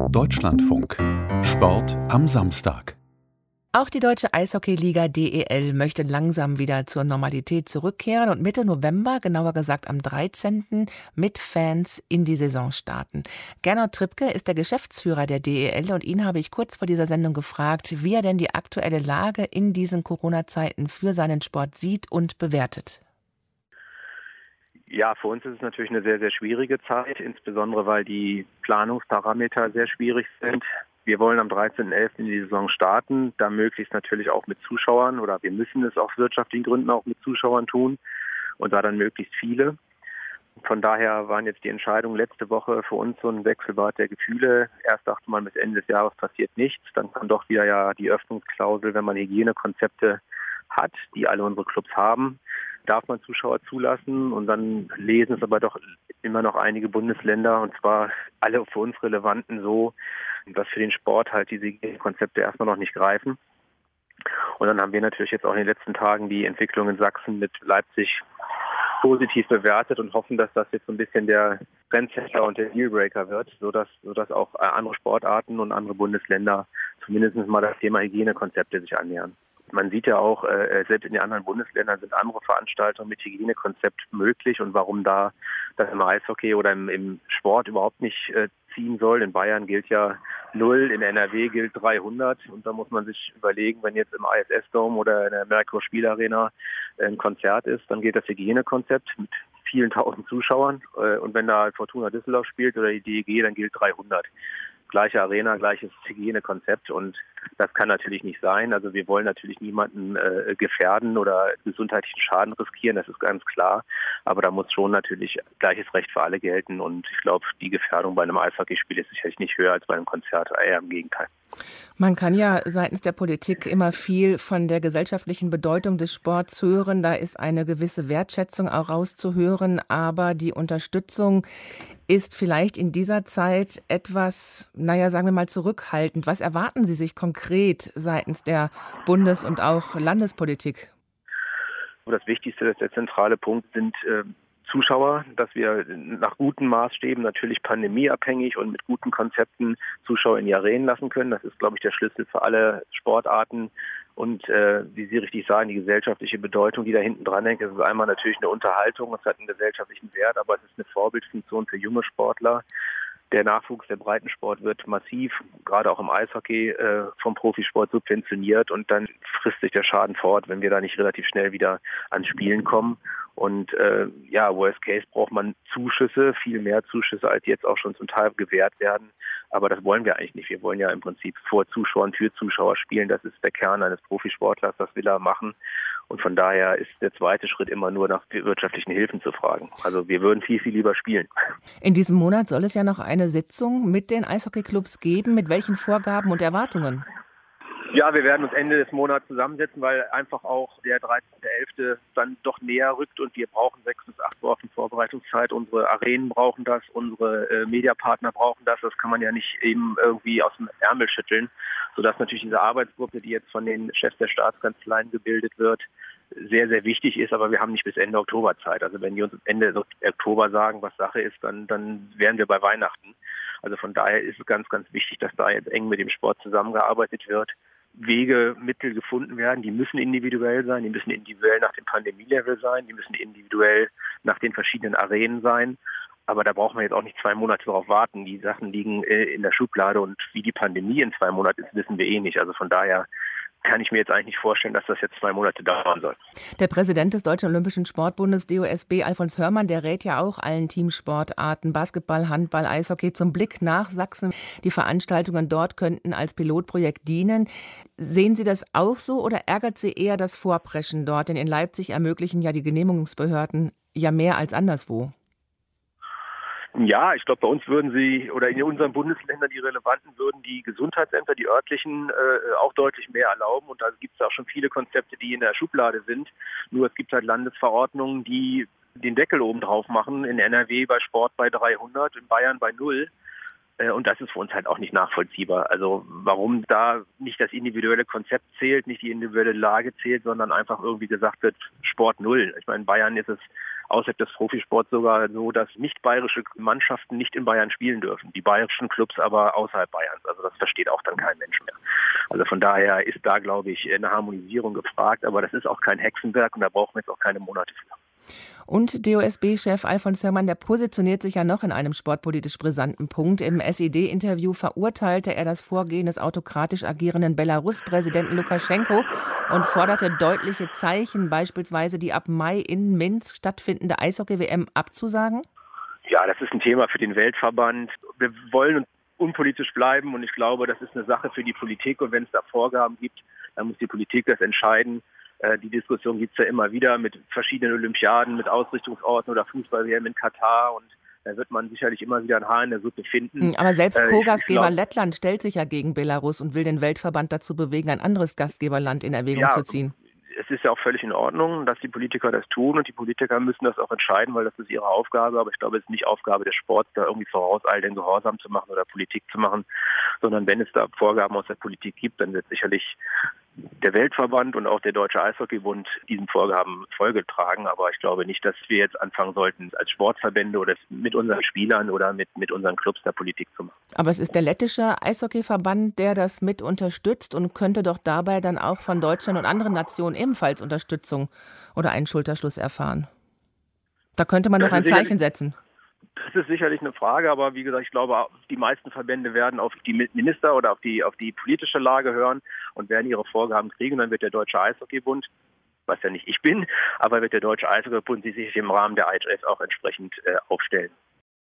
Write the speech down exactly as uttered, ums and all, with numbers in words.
Deutschlandfunk. Sport am Samstag. Auch die deutsche Eishockeyliga D E L möchte langsam wieder zur Normalität zurückkehren und Mitte November, genauer gesagt am dreizehnten mit Fans in die Saison starten. Gernot Trippke ist der Geschäftsführer der D E L und ihn habe ich kurz vor dieser Sendung gefragt, wie er denn die aktuelle Lage in diesen Corona-Zeiten für seinen Sport sieht und bewertet. Ja, für uns ist es natürlich eine sehr, sehr schwierige Zeit, insbesondere weil die Planungsparameter sehr schwierig sind. Wir wollen am dreizehnten elften in die Saison starten, da möglichst natürlich auch mit Zuschauern oder wir müssen es aus wirtschaftlichen Gründen auch mit Zuschauern tun und da dann möglichst viele. Von daher waren jetzt die Entscheidungen letzte Woche für uns so ein Wechselbad der Gefühle. Erst dachte man, bis Ende des Jahres passiert nichts, dann kam doch wieder ja die Öffnungsklausel, wenn man Hygienekonzepte hat, die alle unsere Clubs haben, darf man Zuschauer zulassen und dann lesen es aber doch immer noch einige Bundesländer und zwar alle für uns relevanten so, dass für den Sport halt diese Konzepte erstmal noch nicht greifen. Und dann haben wir natürlich jetzt auch in den letzten Tagen die Entwicklung in Sachsen mit Leipzig positiv bewertet und hoffen, dass das jetzt so ein bisschen der Trendsetter und der Dealbreaker wird, sodass, sodass auch andere Sportarten und andere Bundesländer zumindest mal das Thema Hygienekonzepte sich annähern. Man sieht ja auch, äh, selbst in den anderen Bundesländern sind andere Veranstaltungen mit Hygienekonzept möglich und warum da das im Eishockey oder im, im Sport überhaupt nicht äh, ziehen soll. In Bayern gilt ja null, in N R W gilt dreihundert und da muss man sich überlegen, wenn jetzt im I S S-Dome oder in der Merkur Spielarena ein Konzert ist, dann gilt das Hygienekonzept mit vielen tausend Zuschauern äh, und wenn da Fortuna Düsseldorf spielt oder die D E G, dann gilt dreihundert. Gleiche Arena, gleiches Hygienekonzept und das kann natürlich nicht sein. Also wir wollen natürlich niemanden äh, gefährden oder gesundheitlichen Schaden riskieren, das ist ganz klar. Aber da muss schon natürlich gleiches Recht für alle gelten und ich glaube, die Gefährdung bei einem Eishockeyspiel ist sicherlich nicht höher als bei einem Konzert, eher im Gegenteil. Man kann ja seitens der Politik immer viel von der gesellschaftlichen Bedeutung des Sports hören. Da ist eine gewisse Wertschätzung auch rauszuhören. Aber die Unterstützung ist vielleicht in dieser Zeit etwas, naja, sagen wir mal, zurückhaltend. Was erwarten Sie sich konkret seitens der Bundes- und auch Landespolitik? Das Wichtigste, der zentrale Punkt sind äh, Zuschauer, dass wir nach guten Maßstäben, natürlich pandemieabhängig und mit guten Konzepten Zuschauer in die Arenen lassen können. Das ist, glaube ich, der Schlüssel für alle Sportarten. Und äh, wie Sie richtig sagen, die gesellschaftliche Bedeutung, die da hinten dran hängt, das ist einmal natürlich eine Unterhaltung, es hat einen gesellschaftlichen Wert, aber es ist eine Vorbildfunktion für junge Sportler. Der Nachwuchs der Breitensport wird massiv, gerade auch im Eishockey, äh, vom Profisport subventioniert und dann frisst sich der Schaden fort, wenn wir da nicht relativ schnell wieder ans Spielen kommen. Und äh, ja, Worst Case braucht man Zuschüsse, viel mehr Zuschüsse, als jetzt auch schon zum Teil gewährt werden. Aber das wollen wir eigentlich nicht. Wir wollen ja im Prinzip vor Zuschauern, für Zuschauer spielen. Das ist der Kern eines Profisportlers, das will er machen. Und von daher ist der zweite Schritt immer nur nach wirtschaftlichen Hilfen zu fragen. Also wir würden viel, viel lieber spielen. In diesem Monat soll es ja noch eine Sitzung mit den Eishockeyclubs geben. Mit welchen Vorgaben und Erwartungen? Ja, wir werden uns Ende des Monats zusammensetzen, weil einfach auch der dreizehnte elfte dann doch näher rückt und wir brauchen sechs bis acht Wochen Vorbereitungszeit. Unsere Arenen brauchen das, unsere äh, Mediapartner brauchen das. Das kann man ja nicht eben irgendwie aus dem Ärmel schütteln, sodass natürlich diese Arbeitsgruppe, die jetzt von den Chefs der Staatskanzleien gebildet wird, sehr, sehr wichtig ist, aber wir haben nicht bis Ende Oktober Zeit. Also wenn die uns Ende Oktober sagen, was Sache ist, dann, dann wären wir bei Weihnachten. Also von daher ist es ganz, ganz wichtig, dass da jetzt eng mit dem Sport zusammengearbeitet wird. Wege, Mittel gefunden werden, die müssen individuell sein, die müssen individuell nach dem Pandemielevel sein, die müssen individuell nach den verschiedenen Arenen sein. Aber da brauchen wir jetzt auch nicht zwei Monate darauf warten. Die Sachen liegen äh, in der Schublade und wie die Pandemie in zwei Monaten ist, wissen wir eh nicht. Also von daher kann ich mir jetzt eigentlich nicht vorstellen, dass das jetzt zwei Monate dauern soll. Der Präsident des Deutschen Olympischen Sportbundes, D O S B, Alfons Hörmann, der rät ja auch allen Teamsportarten, Basketball, Handball, Eishockey, zum Blick nach Sachsen. Die Veranstaltungen dort könnten als Pilotprojekt dienen. Sehen Sie das auch so oder ärgert Sie eher das Vorpreschen dort? Denn in Leipzig ermöglichen ja die Genehmigungsbehörden ja mehr als anderswo. Ja, ich glaube, bei uns würden sie, oder in unseren Bundesländern, die relevanten, würden die Gesundheitsämter, die örtlichen, äh, auch deutlich mehr erlauben. Und da gibt es auch schon viele Konzepte, die in der Schublade sind. Nur es gibt halt Landesverordnungen, die den Deckel oben drauf machen. In N R W bei Sport bei dreihundert, in Bayern bei null. Äh, und das ist für uns halt auch nicht nachvollziehbar. Also warum da nicht das individuelle Konzept zählt, nicht die individuelle Lage zählt, sondern einfach irgendwie gesagt wird, Sport null. Ich meine, in Bayern ist es außerhalb des Profisports sogar so, dass nicht bayerische Mannschaften nicht in Bayern spielen dürfen. Die bayerischen Clubs aber außerhalb Bayerns. Also das versteht auch dann kein Mensch mehr. Also von daher ist da, glaube ich, eine Harmonisierung gefragt. Aber das ist auch kein Hexenwerk und da brauchen wir jetzt auch keine Monate für. Und D O S B-Chef Alfons Hörmann, der positioniert sich ja noch in einem sportpolitisch brisanten Punkt. Im S E D-Interview verurteilte er das Vorgehen des autokratisch agierenden Belarus-Präsidenten Lukaschenko und forderte deutliche Zeichen, beispielsweise die ab Mai in Minsk stattfindende Eishockey-W M abzusagen. Ja, das ist ein Thema für den Weltverband. Wir wollen unpolitisch bleiben und ich glaube, das ist eine Sache für die Politik und wenn es da Vorgaben gibt, dann muss die Politik das entscheiden. Die Diskussion gibt es ja immer wieder mit verschiedenen Olympiaden, mit Ausrichtungsorten oder Fußball-W M in Katar und da wird man sicherlich immer wieder ein Haar in der Suppe finden. Aber selbst Co-Gastgeber Lettland stellt sich ja gegen Belarus und will den Weltverband dazu bewegen, ein anderes Gastgeberland in Erwägung ja, zu ziehen. Es ist ja auch völlig in Ordnung, dass die Politiker das tun und die Politiker müssen das auch entscheiden, weil das ist ihre Aufgabe. Aber ich glaube, es ist nicht Aufgabe des Sports, da irgendwie vorauseilend Gehorsam zu machen oder Politik zu machen, sondern wenn es da Vorgaben aus der Politik gibt, dann wird sicherlich der Weltverband und auch der Deutsche Eishockeybund diesen Vorgaben Folge tragen. Aber ich glaube nicht, dass wir jetzt anfangen sollten, als Sportverbände oder mit unseren Spielern oder mit, mit unseren Clubs da Politik zu machen. Aber es ist der lettische Eishockeyverband, der das mit unterstützt und könnte doch dabei dann auch von Deutschland und anderen Nationen ebenfalls Unterstützung oder einen Schulterschluss erfahren. Da könnte man doch ein Zeichen setzen. Das ist sicherlich eine Frage, aber wie gesagt, ich glaube, die meisten Verbände werden auf die Minister oder auf die, auf die politische Lage hören und werden ihre Vorgaben kriegen. Dann wird der Deutsche Eishockeybund, was ja nicht ich bin, aber wird der Deutsche Eishockeybund sich im Rahmen der I H F auch entsprechend äh, aufstellen.